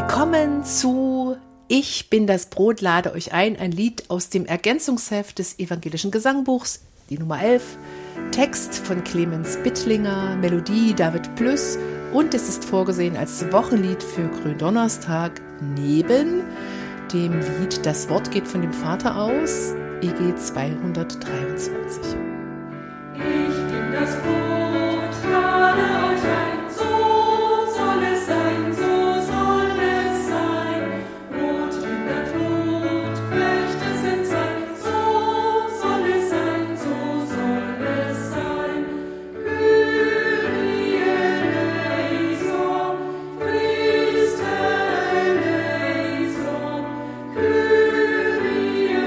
Willkommen zu Ich bin das Brot, lade euch ein Lied aus dem Ergänzungsheft des Evangelischen Gesangbuchs, die Nummer 11, Text von Clemens Bittlinger, Melodie David Plüss und es ist vorgesehen als Wochenlied für Gründonnerstag neben dem Lied Das Wort geht von dem Vater aus, EG 223. Ich bin das Brot, lade euch ein, so soll es sein, so soll es sein. Brot hindert Blut, Früchte sind sein, so soll es sein, so soll es sein. Kyrie eleison, Christe eleison, Kyrie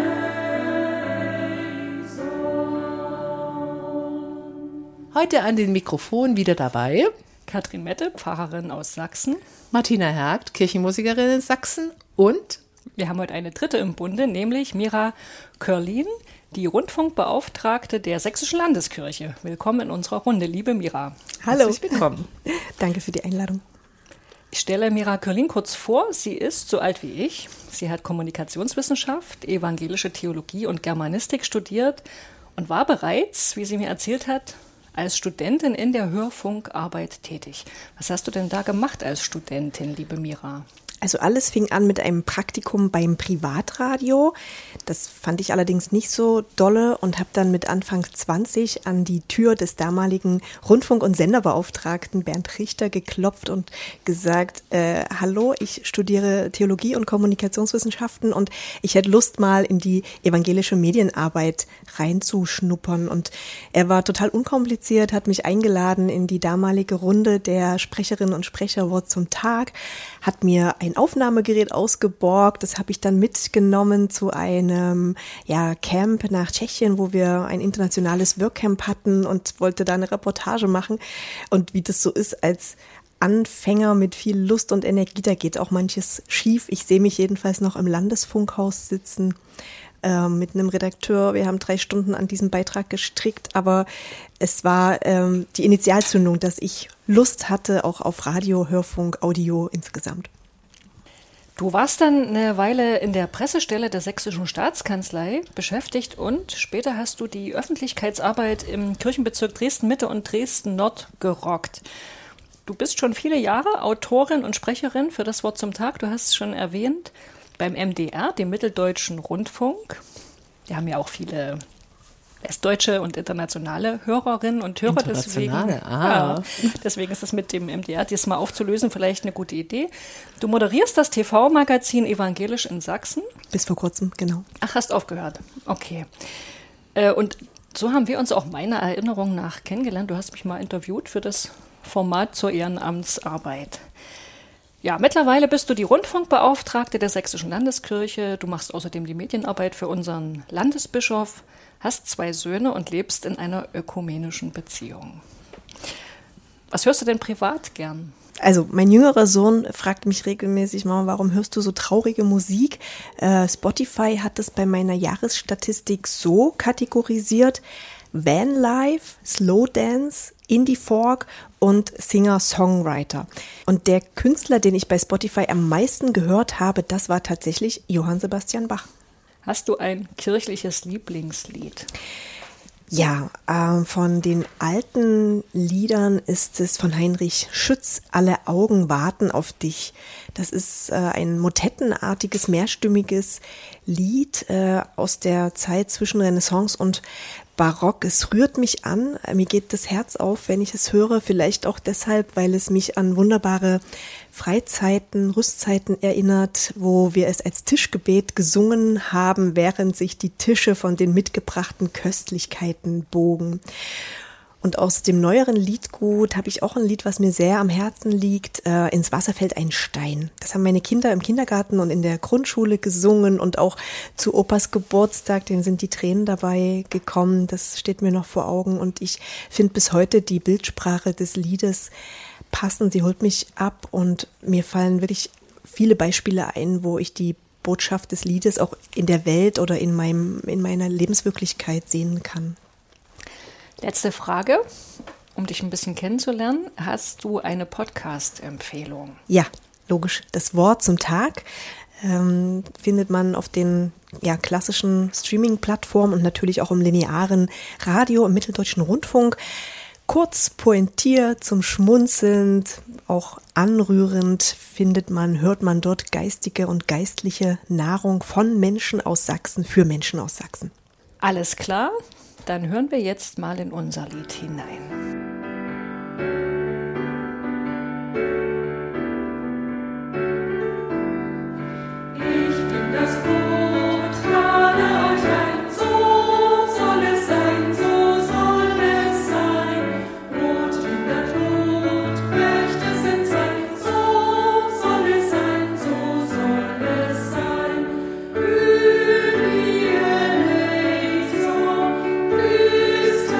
eleison. Heute an den Mikrofonen wieder dabei Katrin Mette, Pfarrerin aus Sachsen. Martina Hergt, Kirchenmusikerin in Sachsen und Wir haben heute eine dritte im Bunde, nämlich Mira Körlin, die Rundfunkbeauftragte der Sächsischen Landeskirche. Willkommen in unserer Runde, liebe Mira. Hallo. herzlich willkommen. Danke für die Einladung. Ich stelle Mira Körlin kurz vor. Sie ist so alt wie ich. Sie hat Kommunikationswissenschaft, evangelische Theologie und Germanistik studiert und war bereits, wie sie mir erzählt hat, als Studentin in der Hörfunkarbeit tätig. Was hast du denn da gemacht als Studentin, liebe Mira? Also alles fing an mit einem Praktikum beim Privatradio. Das fand ich allerdings nicht so dolle und habe dann mit Anfang 20 an die Tür des damaligen Rundfunk- und Senderbeauftragten Bernd Richter geklopft und gesagt, hallo, ich studiere Theologie und Kommunikationswissenschaften und ich hätte Lust mal in die evangelische Medienarbeit reinzuschnuppern. Und er war total unkompliziert, hat mich eingeladen in die damalige Runde der Sprecherinnen und Sprecher Wort zum Tag, hat mir ein Aufnahmegerät ausgeborgt. Das habe ich dann mitgenommen zu einem Camp nach Tschechien, wo wir ein internationales Workcamp hatten und wollte da eine Reportage machen. Und wie das so ist als Anfänger mit viel Lust und Energie, da geht auch manches schief. Ich sehe mich jedenfalls noch im Landesfunkhaus sitzen mit einem Redakteur. Wir haben 3 Stunden an diesem Beitrag gestrickt, aber es war die Initialzündung, dass ich Lust hatte, auch auf Radio, Hörfunk, Audio insgesamt. Du warst dann eine Weile in der Pressestelle der Sächsischen Staatskanzlei beschäftigt und später hast du die Öffentlichkeitsarbeit im Kirchenbezirk Dresden-Mitte und Dresden-Nord gerockt. Du bist schon viele Jahre Autorin und Sprecherin für das Wort zum Tag, du hast es schon erwähnt, beim MDR, dem Mitteldeutschen Rundfunk. Wir haben ja auch viele westdeutsche und internationale Hörerinnen und Hörer. Deswegen ist es mit dem MDR diesmal aufzulösen vielleicht eine gute Idee. Du moderierst das TV-Magazin Evangelisch in Sachsen. Bis vor kurzem, genau. Ach, hast aufgehört. Okay. Und so haben wir uns auch meiner Erinnerung nach kennengelernt. Du hast mich mal interviewt für das Format zur Ehrenamtsarbeit. Ja, mittlerweile bist du die Rundfunkbeauftragte der Sächsischen Landeskirche. Du machst außerdem die Medienarbeit für unseren Landesbischof, hast 2 Söhne und lebst in einer ökumenischen Beziehung. Was hörst du denn privat gern? Also mein jüngerer Sohn fragt mich regelmäßig, Mama, warum hörst du so traurige Musik? Spotify hat es bei meiner Jahresstatistik so kategorisiert: Vanlife, Slow Dance, Indie Folk und Singer-Songwriter. Und der Künstler, den ich bei Spotify am meisten gehört habe, das war tatsächlich Johann Sebastian Bach. Hast du ein kirchliches Lieblingslied? Ja, von den alten Liedern ist es von Heinrich Schütz, Alle Augen warten auf dich. Das ist ein motettenartiges, mehrstimmiges Lied aus der Zeit zwischen Renaissance und Barock. Es rührt mich an, mir geht das Herz auf, wenn ich es höre, vielleicht auch deshalb, weil es mich an wunderbare Freizeiten, Rüstzeiten erinnert, wo wir es als Tischgebet gesungen haben, während sich die Tische von den mitgebrachten Köstlichkeiten bogen. Und aus dem neueren Liedgut habe ich auch ein Lied, was mir sehr am Herzen liegt, Ins Wasser fällt ein Stein. Das haben meine Kinder im Kindergarten und in der Grundschule gesungen und auch zu Opas Geburtstag, denen sind die Tränen dabei gekommen. Das steht mir noch vor Augen und ich finde bis heute die Bildsprache des Liedes passend. Sie holt mich ab und mir fallen wirklich viele Beispiele ein, wo ich die Botschaft des Liedes auch in der Welt oder in meiner Lebenswirklichkeit sehen kann. Letzte Frage, um dich ein bisschen kennenzulernen. Hast du eine Podcast-Empfehlung? Ja, logisch das Wort zum Tag. Findet man auf den klassischen Streaming-Plattformen und natürlich auch im linearen Radio, im Mitteldeutschen Rundfunk. Kurz, pointiert, zum Schmunzeln, auch anrührend hört man dort geistige und geistliche Nahrung von Menschen aus Sachsen für Menschen aus Sachsen. Alles klar, dann hören wir jetzt mal in unser Lied hinein. Das Brot lade euch ein, so soll es sein, so soll es sein. Brot in der Tod, bricht es in Zeit, so soll es sein, so soll es sein. Kyrie eleison, Christe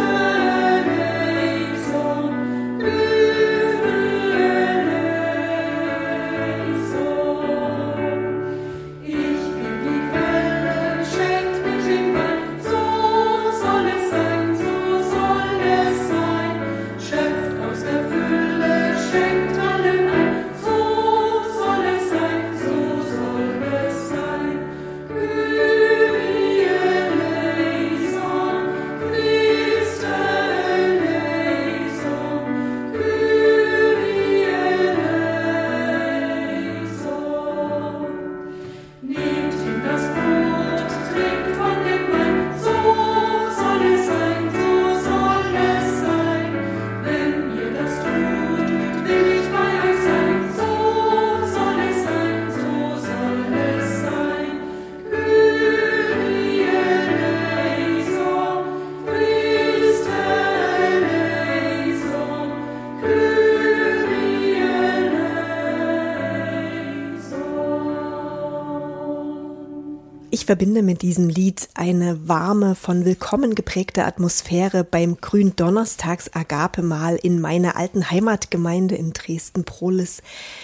eleison, Kyrie eleison. Ich bin die Quelle, schenkt mich den Wein, so soll es sein, so soll es sein. Schöpft aus der Fülle, schenkt allen ein, so soll es sein, so soll es sein. Kyrie eleison, Christe eleison, Kyrie eleison. Nehmt ihm das Brot, trinkt von dem Wein, so soll es sein, so soll es sein. Wenn ihr das tut, will ich bei euch sein, so soll es sein, so soll es sein. Kyrie eleison, Christe eleison, Kyrie eleison. Ich verbinde mit diesem Lied eine warme, von Willkommen geprägte Atmosphäre beim Gründonnerstags-Agape-Mahl in meiner alten Heimatgemeinde in Dresden-Prohlis.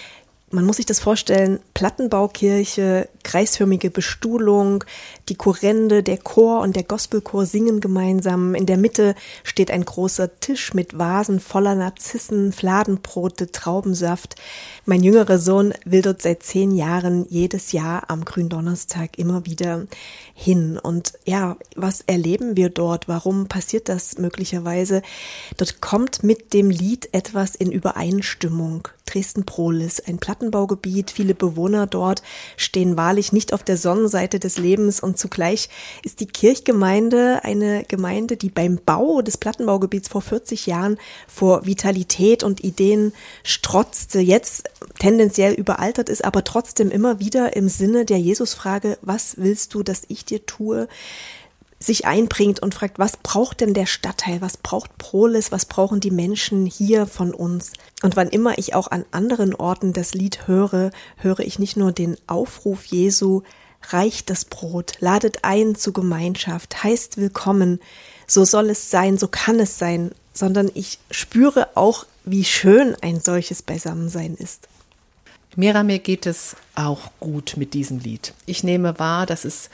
Man muss sich das vorstellen, Plattenbaukirche, kreisförmige Bestuhlung, die Chorende, der Chor und der Gospelchor singen gemeinsam. In der Mitte steht ein großer Tisch mit Vasen voller Narzissen, Fladenbrote, Traubensaft. Mein jüngerer Sohn will dort seit 10 Jahren jedes Jahr am Gründonnerstag immer wieder hin. Und ja, was erleben wir dort? Warum passiert das möglicherweise? Dort kommt mit dem Lied etwas in Übereinstimmung. Dresden-Prohlis, ein Plattenbaugebiet, viele Bewohner dort stehen wahrlich nicht auf der Sonnenseite des Lebens und zugleich ist die Kirchgemeinde eine Gemeinde, die beim Bau des Plattenbaugebiets vor 40 Jahren vor Vitalität und Ideen strotzte, jetzt tendenziell überaltert ist, aber trotzdem immer wieder im Sinne der Jesusfrage, was willst du, dass ich dir tue, sich einbringt und fragt, was braucht denn der Stadtteil, was braucht Prohlis, was brauchen die Menschen hier von uns? Und wann immer ich auch an anderen Orten das Lied höre, höre ich nicht nur den Aufruf Jesu, reicht das Brot, ladet ein zu Gemeinschaft, heißt willkommen, so soll es sein, so kann es sein, sondern ich spüre auch, wie schön ein solches Beisammensein ist. Mira, mir geht es auch gut mit diesem Lied. Ich nehme wahr, dass es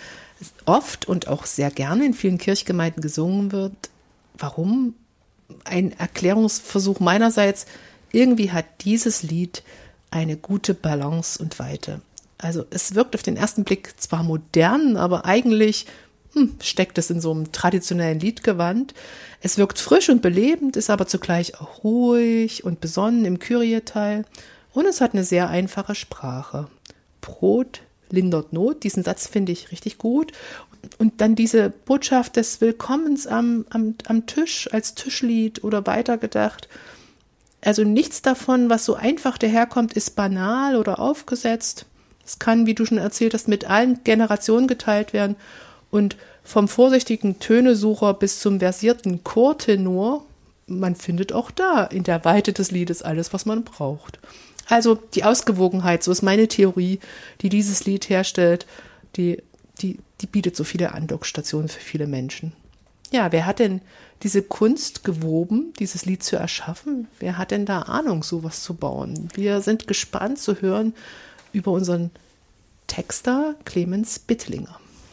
oft und auch sehr gerne in vielen Kirchgemeinden gesungen wird. Warum? Ein Erklärungsversuch meinerseits. Irgendwie hat dieses Lied eine gute Balance und Weite. Also es wirkt auf den ersten Blick zwar modern, aber eigentlich steckt es in so einem traditionellen Liedgewand. Es wirkt frisch und belebend, ist aber zugleich auch ruhig und besonnen im Kyrie-Teil. Und es hat eine sehr einfache Sprache. Brot lindert Not, diesen Satz finde ich richtig gut. Und dann diese Botschaft des Willkommens am Tisch, als Tischlied oder weitergedacht. Also nichts davon, was so einfach daherkommt, ist banal oder aufgesetzt. Es kann, wie du schon erzählt hast, mit allen Generationen geteilt werden. Und vom vorsichtigen Tönesucher bis zum versierten Chortenor, man findet auch da in der Weite des Liedes alles, was man braucht. Also die Ausgewogenheit, so ist meine Theorie, die dieses Lied herstellt, die bietet so viele Andockstationen für viele Menschen. Ja, wer hat denn diese Kunst gewoben, dieses Lied zu erschaffen? Wer hat denn da Ahnung, sowas zu bauen? Wir sind gespannt zu hören über unseren Texter Clemens Bittlinger.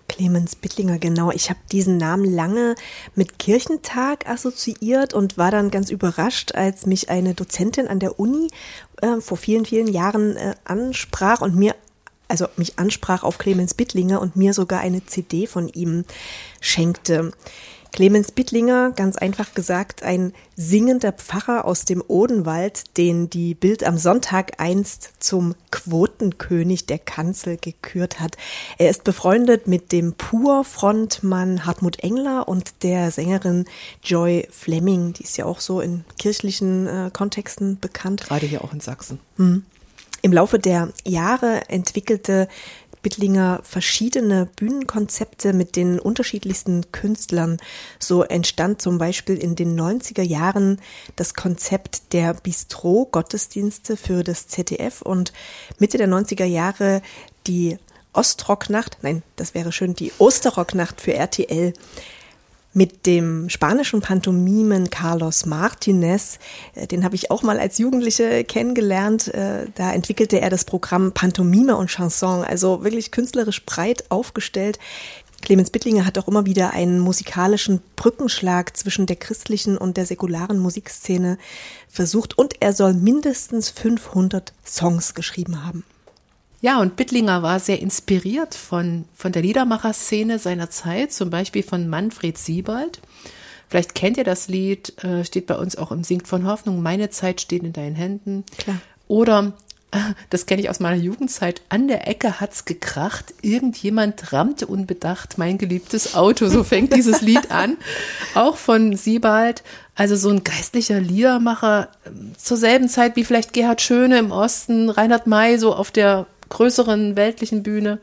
Clemens Bittlinger, genau. Ich habe diesen Namen lange mit Kirchentag assoziiert und war dann ganz überrascht, als mich eine Dozentin an der Uni vor vielen, vielen Jahren ansprach und mich ansprach auf Clemens Bittlinger und mir sogar eine CD von ihm schenkte. Clemens Bittlinger, ganz einfach gesagt, ein singender Pfarrer aus dem Odenwald, den die Bild am Sonntag einst zum Quotenkönig der Kanzel gekürt hat. Er ist befreundet mit dem Pur-Frontmann Hartmut Engler und der Sängerin Joy Fleming. Die ist ja auch so in kirchlichen Kontexten bekannt. Gerade hier auch in Sachsen. Im Laufe der Jahre entwickelte Bittlinger verschiedene Bühnenkonzepte mit den unterschiedlichsten Künstlern. So entstand zum Beispiel in den 90er Jahren das Konzept der Bistro-Gottesdienste für das ZDF und Mitte der 90er Jahre die die Osterrocknacht für RTL. Mit dem spanischen Pantomimen Carlos Martinez, den habe ich auch mal als Jugendliche kennengelernt, da entwickelte er das Programm Pantomime und Chanson, also wirklich künstlerisch breit aufgestellt. Clemens Bittlinger hat auch immer wieder einen musikalischen Brückenschlag zwischen der christlichen und der säkularen Musikszene versucht und er soll mindestens 500 Songs geschrieben haben. Ja, und Bittlinger war sehr inspiriert von der Liedermacherszene seiner Zeit, zum Beispiel von Manfred Siebald. Vielleicht kennt ihr das Lied, steht bei uns auch im Singt von Hoffnung, meine Zeit steht in deinen Händen. Klar. Oder, das kenne ich aus meiner Jugendzeit, an der Ecke hat's gekracht, irgendjemand rammte unbedacht mein geliebtes Auto. So fängt dieses Lied an, auch von Siebald. Also so ein geistlicher Liedermacher, zur selben Zeit wie vielleicht Gerhard Schöne im Osten, Reinhard May so auf der größeren weltlichen Bühne.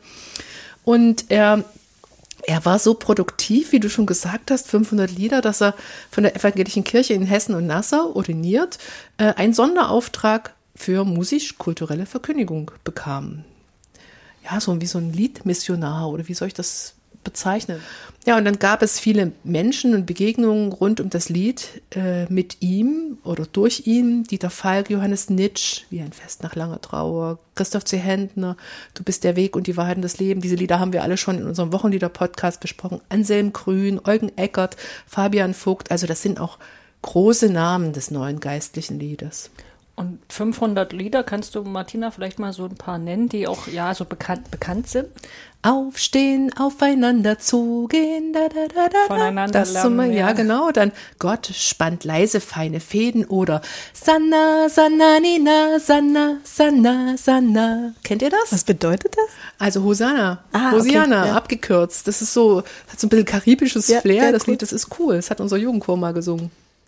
Und er war so produktiv, wie du schon gesagt hast, 500 Lieder, dass er von der evangelischen Kirche in Hessen und Nassau ordiniert einen Sonderauftrag für musisch-kulturelle Verkündigung bekam. Ja, so wie so ein Liedmissionar oder wie soll ich das bezeichnen? Ja, und dann gab es viele Menschen und Begegnungen rund um das Lied mit ihm oder durch ihn. Dieter Falk, Johannes Nitsch, Wie ein Fest nach langer Trauer, Christoph C. Händner, Du bist der Weg und die Wahrheit und das Leben. Diese Lieder haben wir alle schon in unserem Wochenlieder-Podcast besprochen. Anselm Grün, Eugen Eckert, Fabian Vogt. Also das sind auch große Namen des neuen geistlichen Liedes. Und 500 Lieder, kannst du, Martina, vielleicht mal so ein paar nennen, die auch ja so bekannt sind? Aufstehen, aufeinander zugehen, da, da, da, da. Voneinander das lernen. Ja, genau. Dann Gott spannt leise feine Fäden oder Sanna, Sanna, Nina, Sanna, Sanna, Sanna. Kennt ihr das? Was bedeutet das? Also Hosanna, Okay, Hosianna, ja. abgekürzt. Das ist so, hat so ein bisschen karibisches Ja, Flair. ja, Das cool. Lied, das ist cool. Das hat unser Jugendchor mal gesungen.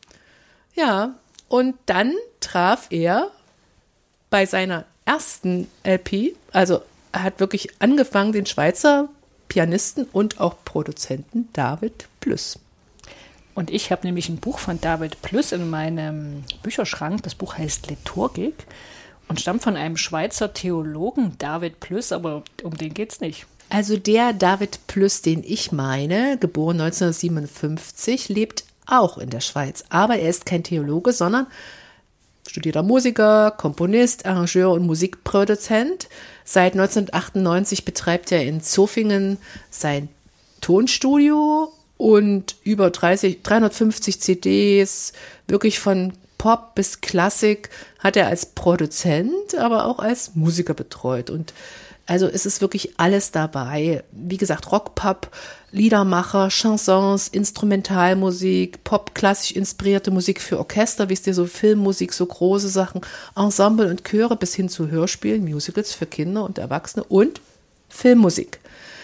Ja, und dann traf er bei seiner ersten LP, also er hat wirklich angefangen, den Schweizer Pianisten und auch Produzenten David Plüss. Und ich habe nämlich ein Buch von David Plüss in meinem Bücherschrank. Das Buch heißt Liturgik und stammt von einem Schweizer Theologen, David Plüss, aber um den geht's nicht. Also der David Plüss, den ich meine, geboren 1957, lebt auch in der Schweiz. Aber er ist kein Theologe, sondern studierter Musiker, Komponist, Arrangeur und Musikproduzent. Seit 1998 betreibt er in Zofingen sein Tonstudio und über 350 CDs, wirklich von Pop bis Klassik, hat er als Produzent, aber auch als Musiker betreut. Und also es ist wirklich alles dabei. Wie gesagt, Rock, Pop, Liedermacher, Chansons, Instrumentalmusik, Pop, klassisch inspirierte Musik für Orchester, wisst ihr, so Filmmusik, so große Sachen, Ensemble und Chöre bis hin zu Hörspielen, Musicals für Kinder und Erwachsene und Filmmusik.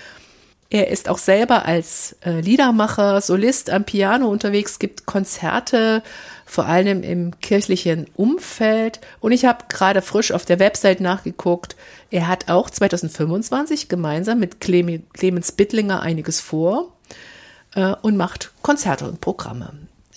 Er ist auch selber als Liedermacher, Solist am Piano unterwegs, gibt Konzerte, vor allem im kirchlichen Umfeld. Und ich habe gerade frisch auf der Website nachgeguckt. Er hat auch 2025 gemeinsam mit Clemens Bittlinger einiges vor und macht Konzerte und Programme.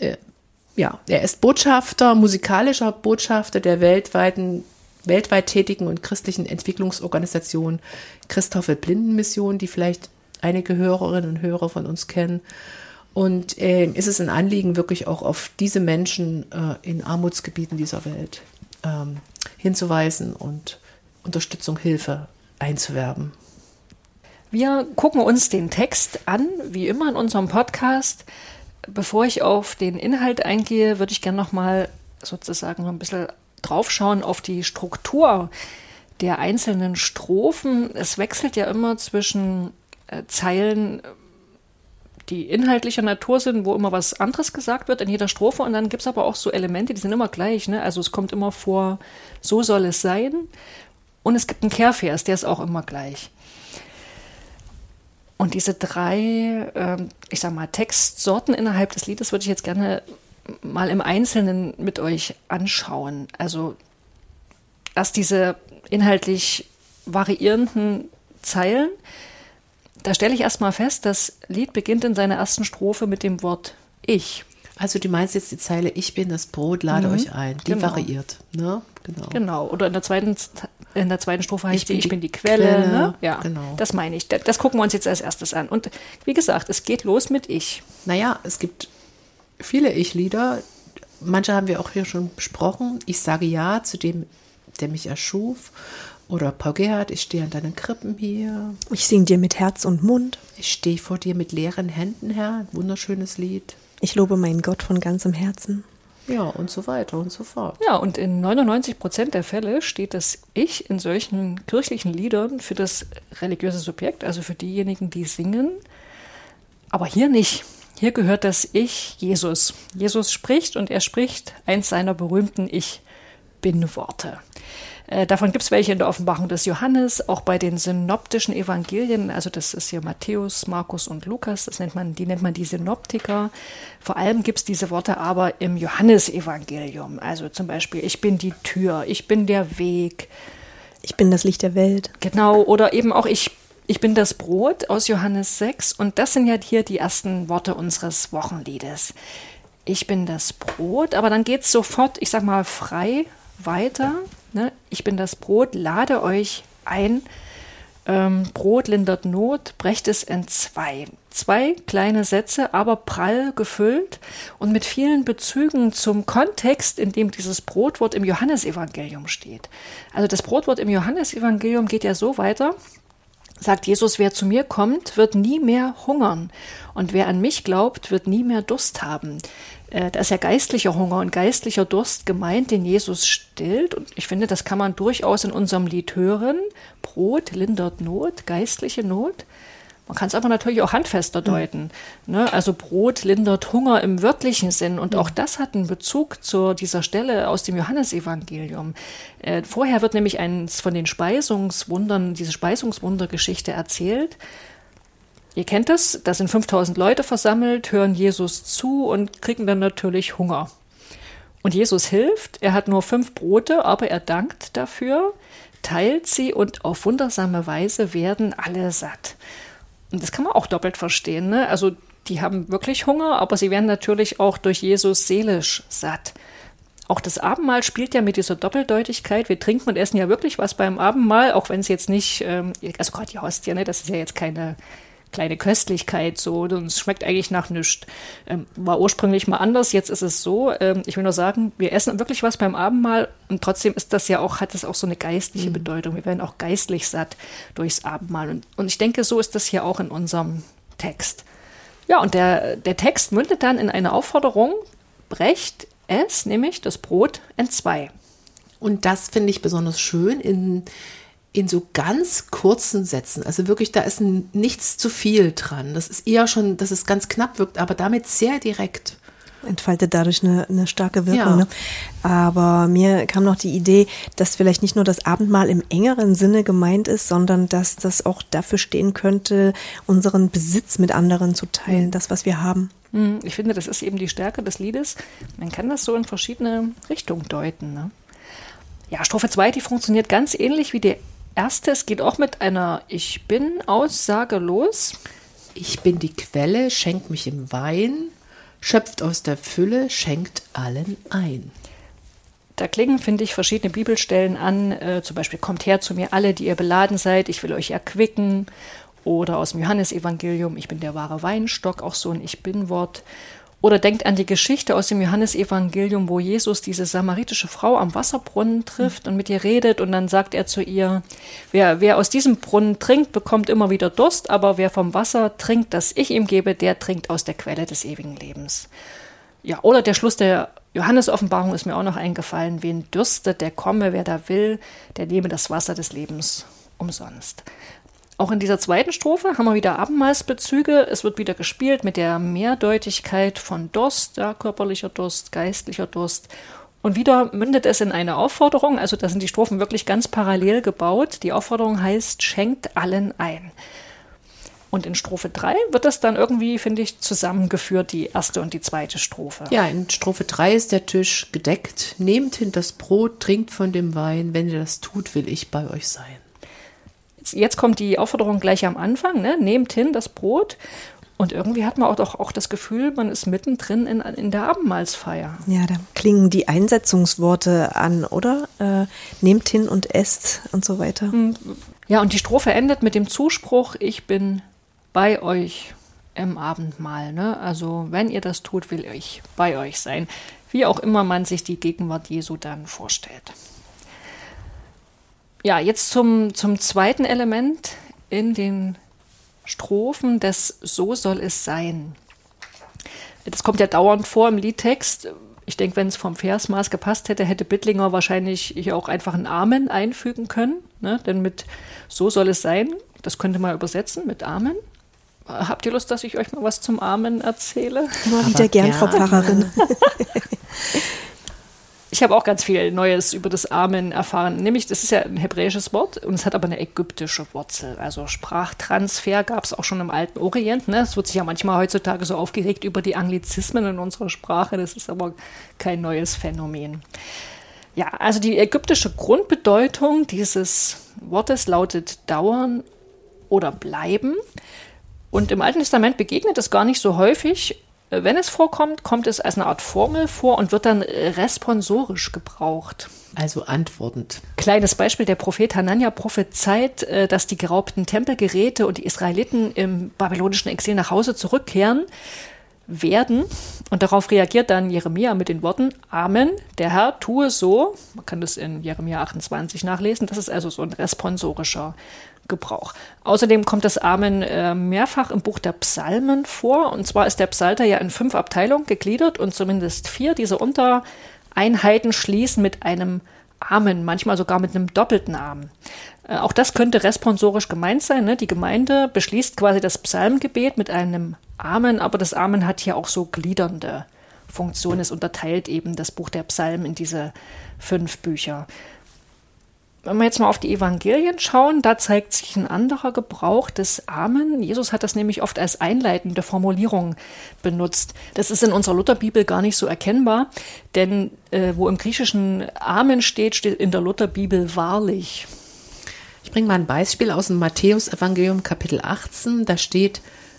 Ja, er ist Botschafter, musikalischer Botschafter der weltweit tätigen und christlichen Entwicklungsorganisation Christoffel Blindenmission, die vielleicht einige Hörerinnen und Hörer von uns kennen. Und ist es ein Anliegen, wirklich auch auf diese Menschen in Armutsgebieten dieser Welt hinzuweisen und Unterstützung, Hilfe einzuwerben. Wir gucken uns den Text an, wie immer in unserem Podcast. Bevor ich auf den Inhalt eingehe, würde ich gerne nochmal sozusagen ein bisschen draufschauen auf die Struktur der einzelnen Strophen. Es wechselt ja immer zwischen Zeilen, die inhaltlicher Natur sind, wo immer was anderes gesagt wird in jeder Strophe. Und dann gibt es aber auch so Elemente, die sind immer gleich. Ne? Also es kommt immer vor, so soll es sein. Und es gibt einen Kehrvers, der ist auch immer gleich. Und diese drei, ich sag mal, Textsorten innerhalb des Liedes würde ich jetzt gerne mal im Einzelnen mit euch anschauen. Also erst diese inhaltlich variierenden Zeilen. Da stelle ich erstmal fest, das Lied beginnt in seiner ersten Strophe mit dem Wort Ich. Also du meinst jetzt die Zeile, ich bin das Brot, lade euch ein. Die variiert, ne? Genau. Oder in der zweiten Strophe heißt ich bin die Quelle. Ne? Ja, genau. Das meine ich. Das gucken wir uns jetzt als erstes an. Und wie gesagt, es geht los mit Ich. Naja, es gibt viele Ich-Lieder. Manche haben wir auch hier schon besprochen. Ich sage ja zu dem, der mich erschuf. Oder Paul Gerhardt, ich stehe an deinen Krippen hier. Ich singe dir mit Herz und Mund. Ich stehe vor dir mit leeren Händen, Herr. Wunderschönes Lied. Ich lobe meinen Gott von ganzem Herzen. Ja, und so weiter und so fort. Ja, und in 99% der Fälle steht das Ich in solchen kirchlichen Liedern für das religiöse Subjekt, also für diejenigen, die singen. Aber hier nicht. Hier gehört das Ich Jesus. Jesus spricht und er spricht eins seiner berühmten Ich-Bin-Worte. Davon gibt es welche in der Offenbarung des Johannes, auch bei den synoptischen Evangelien, also das ist hier Matthäus, Markus und Lukas, die nennt man die Synoptiker. Vor allem gibt es diese Worte aber im Johannesevangelium, also zum Beispiel, ich bin die Tür, ich bin der Weg. Ich bin das Licht der Welt. Genau, oder eben auch ich bin das Brot aus Johannes 6 und das sind ja hier die ersten Worte unseres Wochenliedes. Ich bin das Brot, aber dann geht es sofort, ich sag mal, frei weiter. Ne? Ich bin das Brot, lade euch ein. Brot lindert Not, brecht es in zwei. 2 kleine Sätze, aber prall gefüllt und mit vielen Bezügen zum Kontext, in dem dieses Brotwort im Johannesevangelium steht. Also das Brotwort im Johannesevangelium geht ja so weiter, sagt Jesus, wer zu mir kommt, wird nie mehr hungern. Und wer an mich glaubt, wird nie mehr Durst haben. Da ist ja geistlicher Hunger und geistlicher Durst gemeint, den Jesus stillt. Und ich finde, das kann man durchaus in unserem Lied hören. Brot lindert Not, geistliche Not. Man kann es aber natürlich auch handfester deuten. Ne? Also Brot lindert Hunger im wörtlichen Sinn. Und auch das hat einen Bezug zu dieser Stelle aus dem Johannesevangelium. Vorher wird nämlich eins von den Speisungswundern, diese Speisungswundergeschichte erzählt. Ihr kennt das, da sind 5000 Leute versammelt, hören Jesus zu und kriegen dann natürlich Hunger. Und Jesus hilft, er hat nur 5 Brote, aber er dankt dafür, teilt sie und auf wundersame Weise werden alle satt. Und das kann man auch doppelt verstehen, ne? Also die haben wirklich Hunger, aber sie werden natürlich auch durch Jesus seelisch satt. Auch das Abendmahl spielt ja mit dieser Doppeldeutigkeit. Wir trinken und essen ja wirklich was beim Abendmahl, auch wenn es jetzt nicht, also gerade die Hostie, ne, das ist ja jetzt keine kleine Köstlichkeit, so, und es schmeckt eigentlich nach nichts. War ursprünglich mal anders, jetzt ist es so. Ich will nur sagen, wir essen wirklich was beim Abendmahl und trotzdem ist das ja auch, hat das auch so eine geistliche Bedeutung. Wir werden auch geistlich satt durchs Abendmahl. Und ich denke, so ist das hier auch in unserem Text. Ja, und der Text mündet dann in eine Aufforderung, brecht es, nämlich das Brot, in 2. Und das finde ich besonders schön in so ganz kurzen Sätzen. Also wirklich, da ist nichts zu viel dran. Das ist eher schon, dass es ganz knapp wirkt, aber damit sehr direkt. Entfaltet dadurch eine starke Wirkung. Ja. Ne? Aber mir kam noch die Idee, dass vielleicht nicht nur das Abendmahl im engeren Sinne gemeint ist, sondern dass das auch dafür stehen könnte, unseren Besitz mit anderen zu teilen, das, was wir haben. Ich finde, das ist eben die Stärke des Liedes. Man kann das so in verschiedene Richtungen deuten. Ne? Ja, Strophe 2, die funktioniert ganz ähnlich wie die erste. Es geht auch mit einer Ich-Bin-Aussage los. Ich bin die Quelle, schenkt mich im Wein, schöpft aus der Fülle, schenkt allen ein. Da klingen, finde ich, verschiedene Bibelstellen an. Zum Beispiel, kommt her zu mir alle, die ihr beladen seid, ich will euch erquicken. Oder aus dem Johannesevangelium, ich bin der wahre Weinstock, auch so ein Ich-Bin-Wort. Oder denkt an die Geschichte aus dem Johannesevangelium, wo Jesus diese samaritische Frau am Wasserbrunnen trifft und mit ihr redet. Und dann sagt er zu ihr, wer aus diesem Brunnen trinkt, bekommt immer wieder Durst. Aber wer vom Wasser trinkt, das ich ihm gebe, der trinkt aus der Quelle des ewigen Lebens. Ja, oder der Schluss der Johannes-Offenbarung ist mir auch noch eingefallen. Wen dürstet, der komme, wer da will, der nehme das Wasser des Lebens umsonst. Auch in dieser zweiten Strophe haben wir wieder Abendmahlsbezüge. Es wird wieder gespielt mit der Mehrdeutigkeit von Durst, ja, körperlicher Durst, geistlicher Durst. Und wieder mündet es in eine Aufforderung. Also da sind die Strophen wirklich ganz parallel gebaut. Die Aufforderung heißt, schenkt allen ein. Und in Strophe 3 wird das dann irgendwie, finde ich, zusammengeführt, die erste und die zweite Strophe. Ja, in Strophe 3 ist der Tisch gedeckt. Nehmt hin das Brot, trinkt von dem Wein. Wenn ihr das tut, will ich bei euch sein. Jetzt kommt die Aufforderung gleich am Anfang, ne? Nehmt hin das Brot. Und irgendwie hat man auch das Gefühl, man ist mittendrin in der Abendmahlsfeier. Ja, da klingen die Einsetzungsworte an, oder? Nehmt hin und esst und so weiter. Ja, und die Strophe endet mit dem Zuspruch, ich bin bei euch im Abendmahl. Ne? Also wenn ihr das tut, will ich bei euch sein. Wie auch immer man sich die Gegenwart Jesu dann vorstellt. Ja, jetzt zum zweiten Element in den Strophen, das So soll es sein. Das kommt ja dauernd vor im Liedtext. Ich denke, wenn es vom Versmaß gepasst hätte, hätte Bittlinger wahrscheinlich hier auch einfach ein Amen einfügen können. Ne? Denn mit So soll es sein, das könnte man übersetzen mit Amen. Habt ihr Lust, dass ich euch mal was zum Amen erzähle? Immer wieder gern, Frau Pfarrerin. Ich habe auch ganz viel Neues über das Amen erfahren. Nämlich, das ist ja ein hebräisches Wort und es hat aber eine ägyptische Wurzel. Also Sprachtransfer gab es auch schon im Alten Orient. Ne? Es wird sich ja manchmal heutzutage so aufgeregt über die Anglizismen in unserer Sprache. Das ist aber kein neues Phänomen. Ja, also die ägyptische Grundbedeutung dieses Wortes lautet dauern oder bleiben. Und im Alten Testament begegnet es gar nicht so häufig. Wenn es vorkommt, kommt es als eine Art Formel vor und wird dann responsorisch gebraucht. Also antwortend. Kleines Beispiel, der Prophet Hanania prophezeit, dass die geraubten Tempelgeräte und die Israeliten im babylonischen Exil nach Hause zurückkehren werden. Und darauf reagiert dann Jeremia mit den Worten, Amen, der Herr tue so. Man kann das in Jeremia 28 nachlesen. Das ist also so ein responsorischer Gebrauch. Außerdem kommt das Amen mehrfach im Buch der Psalmen vor. Und zwar ist der Psalter ja in 5 Abteilungen gegliedert und zumindest 4 dieser Untereinheiten schließen mit einem Amen, manchmal sogar mit einem doppelten Amen. Auch das könnte responsorisch gemeint sein. Ne? Die Gemeinde beschließt quasi das Psalmgebet mit einem Amen, aber das Amen hat hier auch so gliedernde Funktionen. Es unterteilt eben das Buch der Psalmen in diese 5 Bücher. Wenn wir jetzt mal auf die Evangelien schauen, da zeigt sich ein anderer Gebrauch des Amen. Jesus hat das nämlich oft als einleitende Formulierung benutzt. Das ist in unserer Lutherbibel gar nicht so erkennbar, denn wo im Griechischen Amen steht, steht in der Lutherbibel wahrlich. Ich bringe mal ein Beispiel aus dem Matthäus-Evangelium, Kapitel 18. Da steht,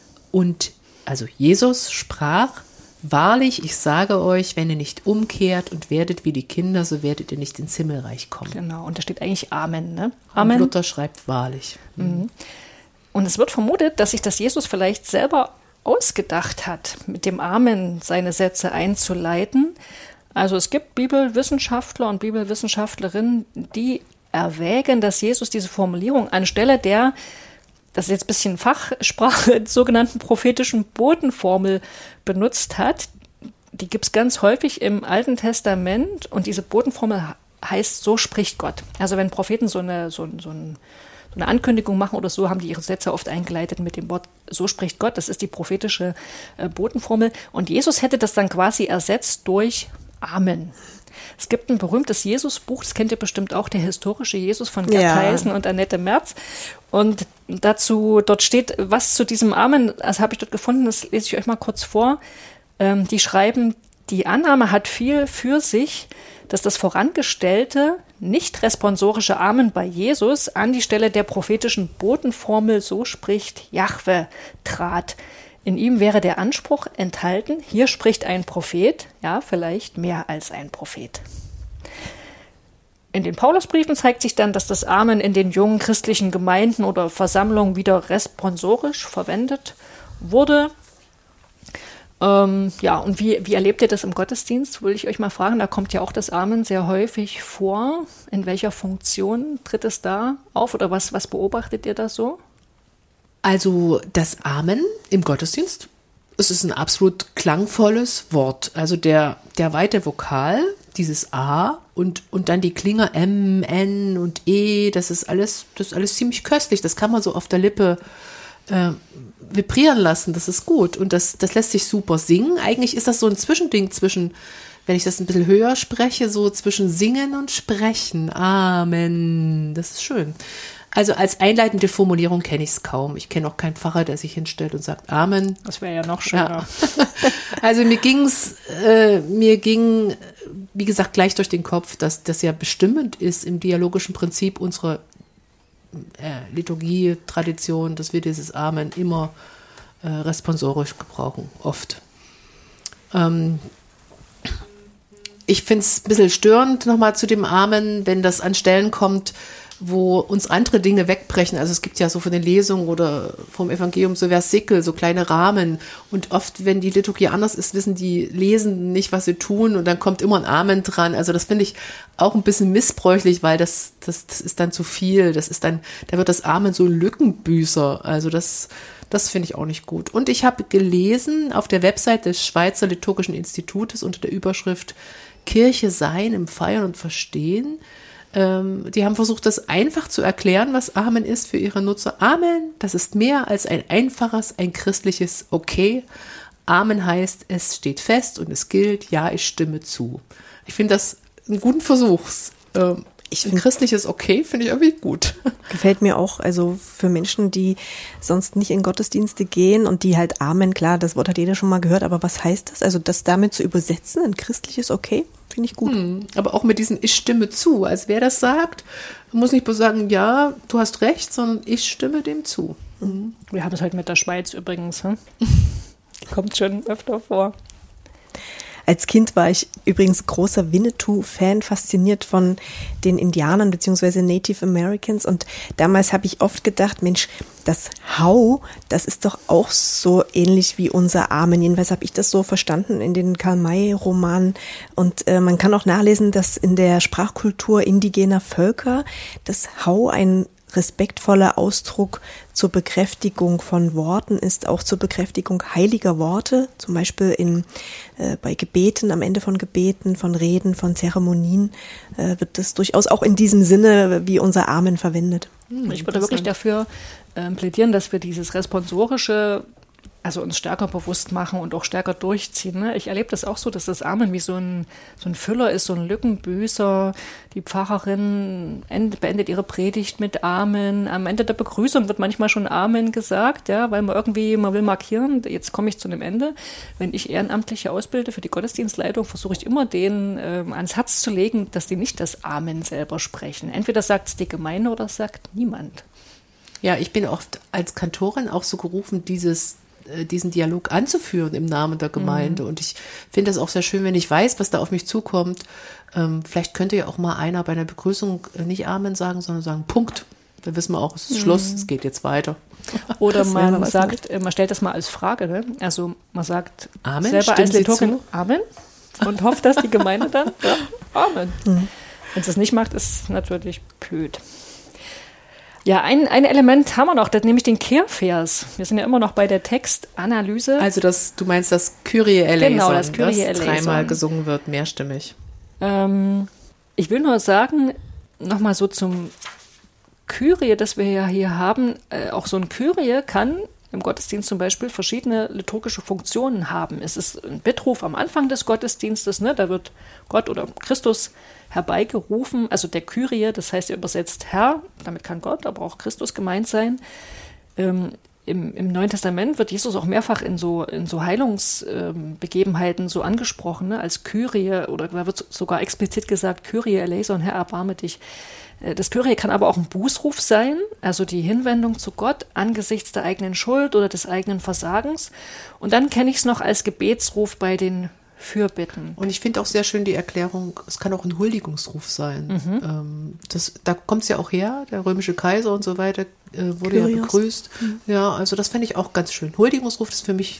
also Jesus sprach, wahrlich, ich sage euch, wenn ihr nicht umkehrt und werdet wie die Kinder, so werdet ihr nicht ins Himmelreich kommen. Genau, und da steht eigentlich Amen. Ne? Amen. Und Luther schreibt wahrlich. Mhm. Und es wird vermutet, dass sich das Jesus vielleicht selber ausgedacht hat, mit dem Amen seine Sätze einzuleiten. Also es gibt Bibelwissenschaftler und Bibelwissenschaftlerinnen, die erwägen, dass Jesus diese Formulierung anstelle der, das ist jetzt ein bisschen Fachsprache, sogenannten prophetischen Botenformel benutzt hat. Die gibt es ganz häufig im Alten Testament und diese Botenformel heißt, so spricht Gott. Also wenn Propheten so eine Ankündigung machen oder so, haben die ihre Sätze oft eingeleitet mit dem Wort, so spricht Gott. Das ist die prophetische Botenformel. Und Jesus hätte das dann quasi ersetzt durch Amen. Es gibt ein berühmtes Jesus-Buch, das kennt ihr bestimmt auch, der historische Jesus von Gerd Theissen und Annette Merz. Und dort steht was zu diesem Amen, das habe ich dort gefunden, das lese ich euch mal kurz vor. Die schreiben, die Annahme hat viel für sich, dass das vorangestellte, nicht responsorische Amen bei Jesus an die Stelle der prophetischen Botenformel, so spricht Jahwe, trat. In ihm wäre der Anspruch enthalten, hier spricht ein Prophet, ja, vielleicht mehr als ein Prophet. In den Paulusbriefen zeigt sich dann, dass das Amen in den jungen christlichen Gemeinden oder Versammlungen wieder responsorisch verwendet wurde. Ja, und wie erlebt ihr das im Gottesdienst, will ich euch mal fragen. Da kommt ja auch das Amen sehr häufig vor. In welcher Funktion tritt es da auf oder was beobachtet ihr da so? Also das Amen im Gottesdienst, es ist ein absolut klangvolles Wort. Also der weite Vokal, dieses A und dann die Klinger M, N und E, das ist alles ziemlich köstlich. Das kann man so auf der Lippe vibrieren lassen, das ist gut. Und das lässt sich super singen. Eigentlich ist das so ein Zwischending zwischen, wenn ich das ein bisschen höher spreche, so zwischen Singen und Sprechen. Amen, das ist schön. Also als einleitende Formulierung kenne ich es kaum. Ich kenne auch keinen Pfarrer, der sich hinstellt und sagt Amen. Das wäre ja noch schöner. Ja. Also mir ging, wie gesagt, gleich durch den Kopf, dass das ja bestimmend ist im dialogischen Prinzip unserer Liturgie, Tradition, dass wir dieses Amen immer responsorisch gebrauchen, oft. Ich finde es ein bisschen störend, nochmal zu dem Amen, wenn das an Stellen kommt, wo uns andere Dinge wegbrechen. Also es gibt ja so von den Lesungen oder vom Evangelium so Versikel, so kleine Rahmen. Und oft, wenn die Liturgie anders ist, wissen die Lesenden nicht, was sie tun. Und dann kommt immer ein Amen dran. Also das finde ich auch ein bisschen missbräuchlich, weil das ist dann zu viel. Da wird das Amen so ein Lückenbüßer. Also das finde ich auch nicht gut. Und ich habe gelesen auf der Website des Schweizer Liturgischen Institutes unter der Überschrift Kirche sein im Feiern und Verstehen. Die haben versucht, das einfach zu erklären, was Amen ist für ihre Nutzer. Amen, das ist mehr als ein einfaches, ein christliches Okay. Amen heißt, es steht fest und es gilt, ja, ich stimme zu. Ich finde das einen guten Versuch. Ein christliches Okay finde ich irgendwie gut. Gefällt mir auch, also für Menschen, die sonst nicht in Gottesdienste gehen und die halt Amen, klar, das Wort hat jeder schon mal gehört, aber was heißt das? Also das damit zu übersetzen, ein christliches Okay, finde ich gut. Aber auch mit diesem Ich stimme zu. Also wer das sagt, muss nicht bloß sagen, ja, du hast recht, sondern ich stimme dem zu. Wir haben es halt mit der Schweiz übrigens. Kommt schon öfter vor. Als Kind war ich übrigens großer Winnetou-Fan, fasziniert von den Indianern bzw. Native Americans. Und damals habe ich oft gedacht, Mensch, das Hau, das ist doch auch so ähnlich wie unser Amen. Jedenfalls habe ich das so verstanden in den Karl-May-Romanen. Und man kann auch nachlesen, dass in der Sprachkultur indigener Völker das Hau ein respektvoller Ausdruck zur Bekräftigung von Worten ist, auch zur Bekräftigung heiliger Worte, zum Beispiel bei Gebeten, am Ende von Gebeten, von Reden, von Zeremonien, wird das durchaus auch in diesem Sinne wie unser Amen verwendet. Ich würde wirklich dafür plädieren, dass wir dieses Responsorische also uns stärker bewusst machen und auch stärker durchziehen. Ne? Ich erlebe das auch so, dass das Amen wie so ein Füller ist, so ein Lückenbüßer. Die Pfarrerin beendet ihre Predigt mit Amen. Am Ende der Begrüßung wird manchmal schon Amen gesagt, ja, weil man will markieren, jetzt komme ich zu einem Ende. Wenn ich Ehrenamtliche ausbilde für die Gottesdienstleitung, versuche ich immer denen ans Herz zu legen, dass die nicht das Amen selber sprechen. Entweder sagt es die Gemeinde oder es sagt niemand. Ja, ich bin oft als Kantorin auch so gerufen, diesen Dialog anzuführen im Namen der Gemeinde. Und ich finde das auch sehr schön, wenn ich weiß, was da auf mich zukommt. Vielleicht könnte ja auch mal einer bei einer Begrüßung nicht Amen sagen, sondern sagen Punkt. Dann wissen wir auch, es ist Schluss, es geht jetzt weiter. Oder man sagt, man stellt das mal als Frage, ne? Also man sagt Amen, selber als Liturgin Amen und hofft, dass die Gemeinde dann Amen. Wenn es das nicht macht, ist es natürlich blöd. Ja, ein Element haben wir noch, das nämlich den Kehrvers. Wir sind ja immer noch bei der Textanalyse. Also du meinst das Kyrie eleison, genau, das Kyrie eleison, dreimal gesungen wird, mehrstimmig. Ich will nur sagen, nochmal so zum Kyrie, das wir ja hier haben, auch so ein Kyrie kann im Gottesdienst zum Beispiel verschiedene liturgische Funktionen haben. Es ist ein Bittruf am Anfang des Gottesdienstes, ne? Da wird Gott oder Christus herbeigerufen, also der Kyrie, das heißt übersetzt Herr, damit kann Gott, aber auch Christus gemeint sein. Im Neuen Testament wird Jesus auch mehrfach in so Heilungsbegebenheiten so angesprochen, ne, als Kyrie, oder da wird sogar explizit gesagt, Kyrie eleison, Herr, erbarme dich. Das Kyrie kann aber auch ein Bußruf sein, also die Hinwendung zu Gott angesichts der eigenen Schuld oder des eigenen Versagens. Und dann kenne ich es noch als Gebetsruf bei den Fürbitten. Und ich finde auch sehr schön die Erklärung, es kann auch ein Huldigungsruf sein. Da kommt es ja auch her, der römische Kaiser und so weiter wurde ja begrüßt. Ja, also das fände ich auch ganz schön. Huldigungsruf ist für mich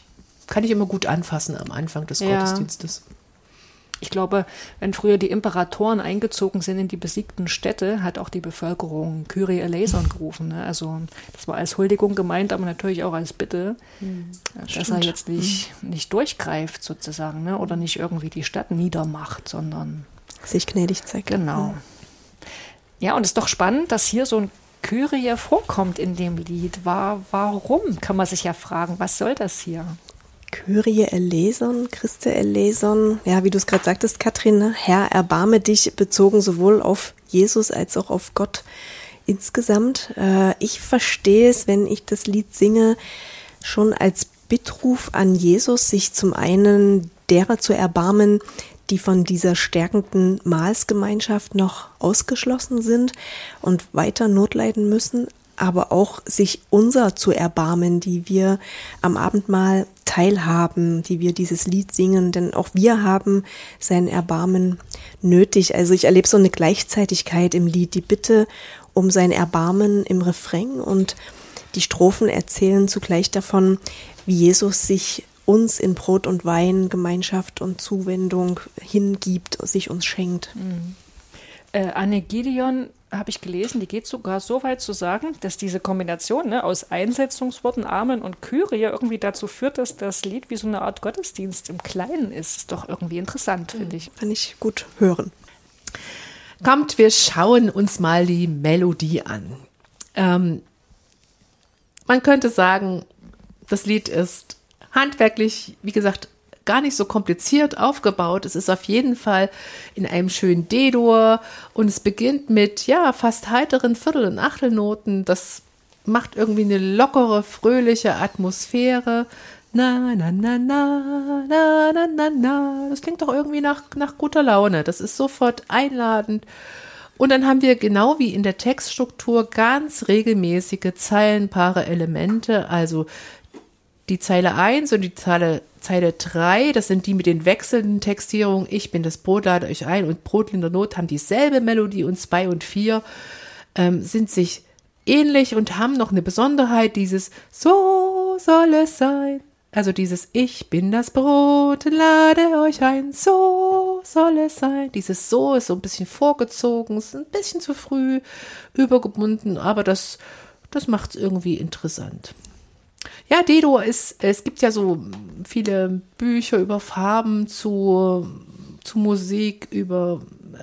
kann ich immer gut anfassen am Anfang des Gottesdienstes. Ich glaube, wenn früher die Imperatoren eingezogen sind in die besiegten Städte, hat auch die Bevölkerung Kyrie eleison gerufen. Ne? Also das war als Huldigung gemeint, aber natürlich auch als Bitte, dass er jetzt nicht durchgreift sozusagen, ne? Oder nicht irgendwie die Stadt niedermacht, sondern sich gnädig zeigt. Genau. Ja, und es ist doch spannend, dass hier so ein Kyrie vorkommt in dem Lied. Warum, kann man sich ja fragen, was soll das hier? Kyrie eleison, Christe eleison, ja, wie du es gerade sagtest, Katrin, ne? Herr, erbarme dich, bezogen sowohl auf Jesus als auch auf Gott insgesamt. Ich verstehe es, wenn ich das Lied singe, schon als Bittruf an Jesus, sich zum einen derer zu erbarmen, die von dieser stärkenden Mahlsgemeinschaft noch ausgeschlossen sind und weiter Not leiden müssen, aber auch sich unser zu erbarmen, die wir am Abendmahl teilhaben, die wir dieses Lied singen, denn auch wir haben sein Erbarmen nötig. Also ich erlebe so eine Gleichzeitigkeit im Lied, die Bitte um sein Erbarmen im Refrain und die Strophen erzählen zugleich davon, wie Jesus sich uns in Brot und Wein, Gemeinschaft und Zuwendung hingibt, sich uns schenkt. Anne Gideon, habe ich gelesen, die geht sogar so weit zu sagen, dass diese Kombination aus Einsetzungsworten Amen und Kyrie irgendwie dazu führt, dass das Lied wie so eine Art Gottesdienst im Kleinen ist. Ist doch irgendwie interessant, finde ich. Kann ich gut hören. Kommt, wir schauen uns mal die Melodie an. Man könnte sagen, das Lied ist handwerklich, wie gesagt, gar nicht so kompliziert aufgebaut. Es ist auf jeden Fall in einem schönen D-Dur und es beginnt mit, fast heiteren Viertel- und Achtelnoten. Das macht irgendwie eine lockere, fröhliche Atmosphäre. Na, na, na, na, na, na, na, na. Das klingt doch irgendwie nach guter Laune. Das ist sofort einladend. Und dann haben wir genau wie in der Textstruktur ganz regelmäßige Zeilenpaare Elemente, also die Zeile 1 und die Zeile 3, das sind die mit den wechselnden Textierungen. Ich bin das Brot, lade euch ein und Brot in der Not haben dieselbe Melodie und 2 und 4 sind sich ähnlich und haben noch eine Besonderheit, dieses so soll es sein. Also dieses ich bin das Brot, lade euch ein, so soll es sein. Dieses so ist so ein bisschen vorgezogen, ist ein bisschen zu früh übergebunden, aber das macht es irgendwie interessant. Ja, D-Dur es gibt ja so viele Bücher über Farben zu Musik, über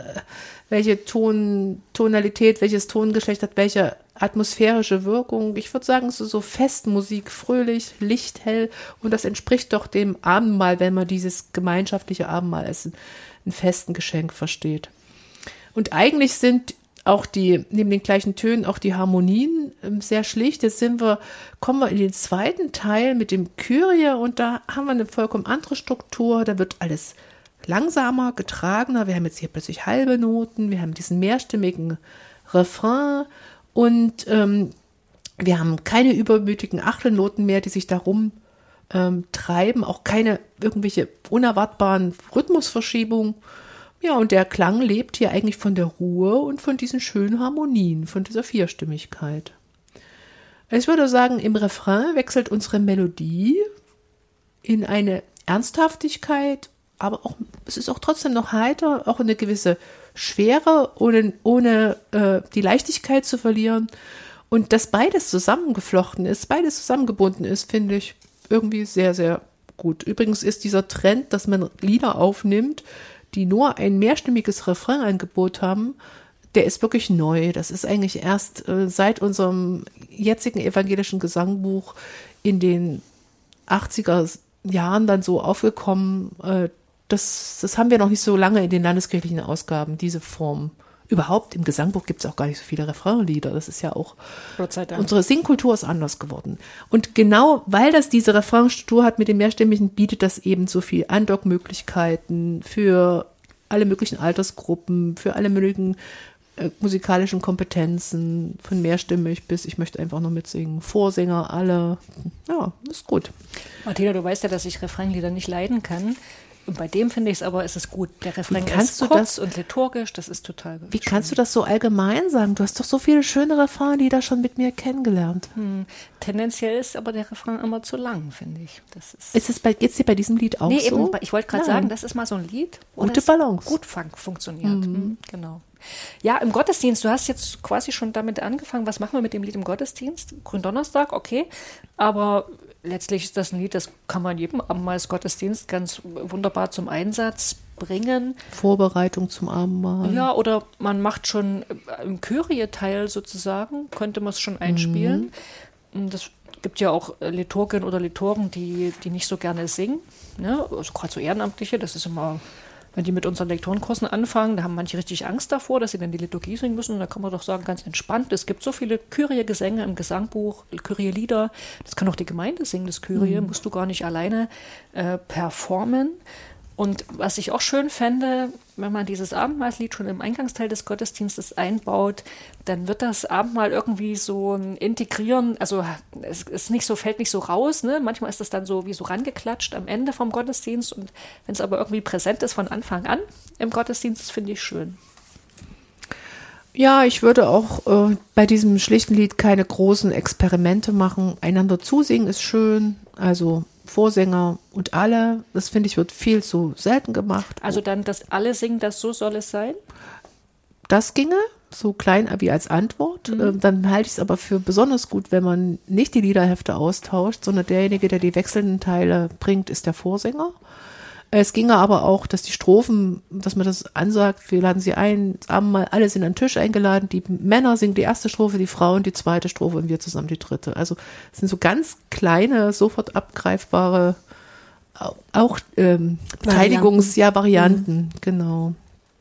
welche Tonalität, welches Tongeschlecht hat, welche atmosphärische Wirkung. Ich würde sagen, so Festmusik, fröhlich, lichthell und das entspricht doch dem Abendmahl, wenn man dieses gemeinschaftliche Abendmahl als ein festen Geschenk versteht. Und eigentlich sind auch neben den gleichen Tönen auch die Harmonien sehr schlicht. Jetzt kommen wir in den zweiten Teil mit dem Kyrie und da haben wir eine vollkommen andere Struktur. Da wird alles langsamer, getragener. Wir haben jetzt hier plötzlich halbe Noten, wir haben diesen mehrstimmigen Refrain und wir haben keine übermütigen Achtelnoten mehr, die sich darum treiben, auch keine irgendwelche unerwartbaren Rhythmusverschiebungen. Ja, und der Klang lebt hier eigentlich von der Ruhe und von diesen schönen Harmonien, von dieser Vierstimmigkeit. Ich würde sagen, im Refrain wechselt unsere Melodie in eine Ernsthaftigkeit, aber auch, es ist auch trotzdem noch heiter, auch eine gewisse Schwere, ohne die Leichtigkeit zu verlieren. Und dass beides zusammengeflochten ist, beides zusammengebunden ist, finde ich irgendwie sehr, sehr gut. Übrigens ist dieser Trend, dass man Lieder aufnimmt, die nur ein mehrstimmiges Refrain-Angebot haben, der ist wirklich neu. Das ist eigentlich erst seit unserem jetzigen evangelischen Gesangbuch in den 80er Jahren dann so aufgekommen. Das haben wir noch nicht so lange in den landeskirchlichen Ausgaben, diese Form. Überhaupt im Gesangbuch gibt es auch gar nicht so viele Refrainlieder. Das ist ja auch, unsere Singkultur ist anders geworden. Und genau, weil das diese Refrainstruktur hat mit dem Mehrstimmigen, bietet das eben so viel Andockmöglichkeiten für alle möglichen Altersgruppen, für alle möglichen musikalischen Kompetenzen, von mehrstimmig bis ich möchte einfach nur mitsingen, Vorsänger, alle. Ja, ist gut. Martina, du weißt ja, dass ich Refrainlieder nicht leiden kann. Und bei dem finde ich es aber, ist es gut. Der Refrain kannst ist du kurz das- und liturgisch, das ist total Wie kannst du das so allgemein sagen? Du hast doch so viele schöne Refrainlieder schon mit mir kennengelernt. Tendenziell ist aber der Refrain immer zu lang, finde ich. Das ist Geht's dir bei diesem Lied auch nee, so? eben, ich wollte gerade Nein. sagen, das ist mal so ein Lied, wo Gute das Balance. gut funktioniert. Genau. Ja, im Gottesdienst, du hast jetzt quasi schon damit angefangen, was machen wir mit dem Lied im Gottesdienst? Gründonnerstag, okay, aber letztlich ist das ein Lied, das kann man jedem Abendmahlsgottesdienst ganz wunderbar zum Einsatz bringen. Vorbereitung zum Abendmahl. Ja, oder man macht schon im Kyrie-Teil sozusagen, könnte man es schon einspielen. Und das gibt ja auch Liturgien oder Liturgen, die nicht so gerne singen. Ne? Also gerade so Ehrenamtliche, das ist immer, wenn die mit unseren Lektorenkursen anfangen, da haben manche richtig Angst davor, dass sie dann die Liturgie singen müssen. Und da kann man doch sagen, ganz entspannt, es gibt so viele Kyrie-Gesänge im Gesangbuch, Kyrie-Lieder, das kann auch die Gemeinde singen, das Kyrie, musst du gar nicht alleine performen. Und was ich auch schön fände, wenn man dieses Abendmahlslied schon im Eingangsteil des Gottesdienstes einbaut, dann wird das Abendmahl irgendwie so integrieren, also es ist nicht so, fällt nicht so raus, ne? Manchmal ist das dann so wie so rangeklatscht am Ende vom Gottesdienst und wenn es aber irgendwie präsent ist von Anfang an im Gottesdienst, das finde ich schön. Ja, ich würde auch bei diesem schlichten Lied keine großen Experimente machen. Einander zusingen ist schön, also Vorsänger und alle, das finde ich, wird viel zu selten gemacht. Also dann, dass alle singen, das so soll es sein? Das ginge, so klein wie als Antwort. Dann halte ich es aber für besonders gut, wenn man nicht die Liederhefte austauscht, sondern derjenige, der die wechselnden Teile bringt, ist der Vorsänger. Es ginge aber auch, dass die Strophen, dass man das ansagt, wir laden sie ein, das Abendmahl, alle sind an den Tisch eingeladen, die Männer singen die erste Strophe, die Frauen die zweite Strophe und wir zusammen die dritte. Also es sind so ganz kleine, sofort abgreifbare, auch Varianten, genau.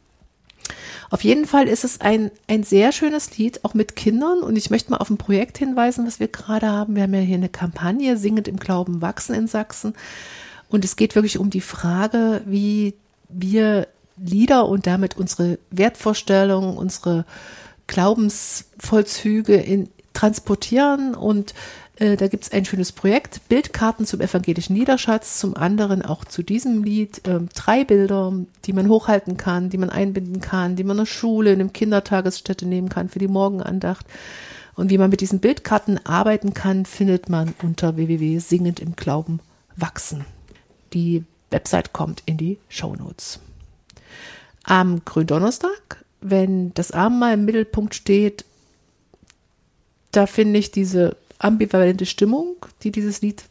Auf jeden Fall ist es ein sehr schönes Lied, auch mit Kindern. Und ich möchte mal auf ein Projekt hinweisen, was wir gerade haben. Wir haben ja hier eine Kampagne, Singend im Glauben wachsen in Sachsen. Und es geht wirklich um die Frage, wie wir Lieder und damit unsere Wertvorstellungen, unsere Glaubensvollzüge transportieren. Und da gibt es ein schönes Projekt, Bildkarten zum evangelischen Liederschatz, zum anderen auch zu diesem Lied 3 Bilder, die man hochhalten kann, die man einbinden kann, die man in der Schule, in einer Kindertagesstätte nehmen kann für die Morgenandacht. Und wie man mit diesen Bildkarten arbeiten kann, findet man unter www.singend im Glauben wachsen. Die Website kommt in die Shownotes. Am Gründonnerstag, wenn das Abendmahl im Mittelpunkt steht, da finde ich diese ambivalente Stimmung, die dieses Lied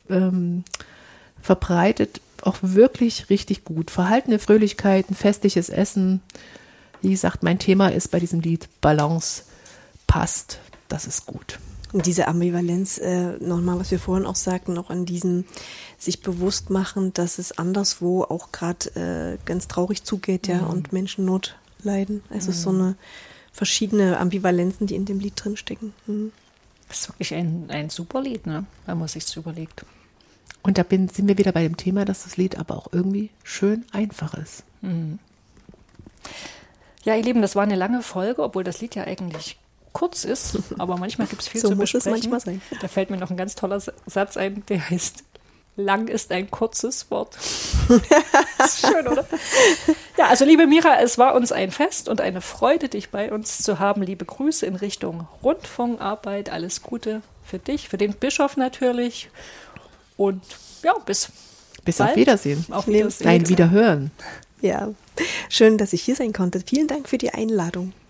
verbreitet, auch wirklich richtig gut. Verhaltene Fröhlichkeit, ein festliches Essen. Wie gesagt, mein Thema ist bei diesem Lied Balance passt. Das ist gut. Und diese Ambivalenz, nochmal, was wir vorhin auch sagten, auch an diesem sich bewusst machen, dass es anderswo auch gerade ganz traurig zugeht, ja, und Menschen Not leiden. Also so eine verschiedene Ambivalenzen, die in dem Lied drinstecken. Das ist wirklich ein super Lied, ne? Wenn man sich's überlegt. Und da sind wir wieder bei dem Thema, dass das Lied aber auch irgendwie schön einfach ist. Ja, ihr Lieben, das war eine lange Folge, obwohl das Lied ja eigentlich kurz ist, aber manchmal gibt es viel So zu muss es besprechen. manchmal sein. Da fällt mir noch ein ganz toller Satz ein, der heißt, lang ist ein kurzes Wort. Das ist schön, oder? Ja, also liebe Mira, es war uns ein Fest und eine Freude, dich bei uns zu haben. Liebe Grüße in Richtung Rundfunkarbeit. Alles Gute für dich, für den Bischof natürlich. Und ja, bis Bis bald. auf Wiedersehen. Auf Wiedersehen. Nein, Wiederhören. Ja, schön, dass ich hier sein konnte. Vielen Dank für die Einladung.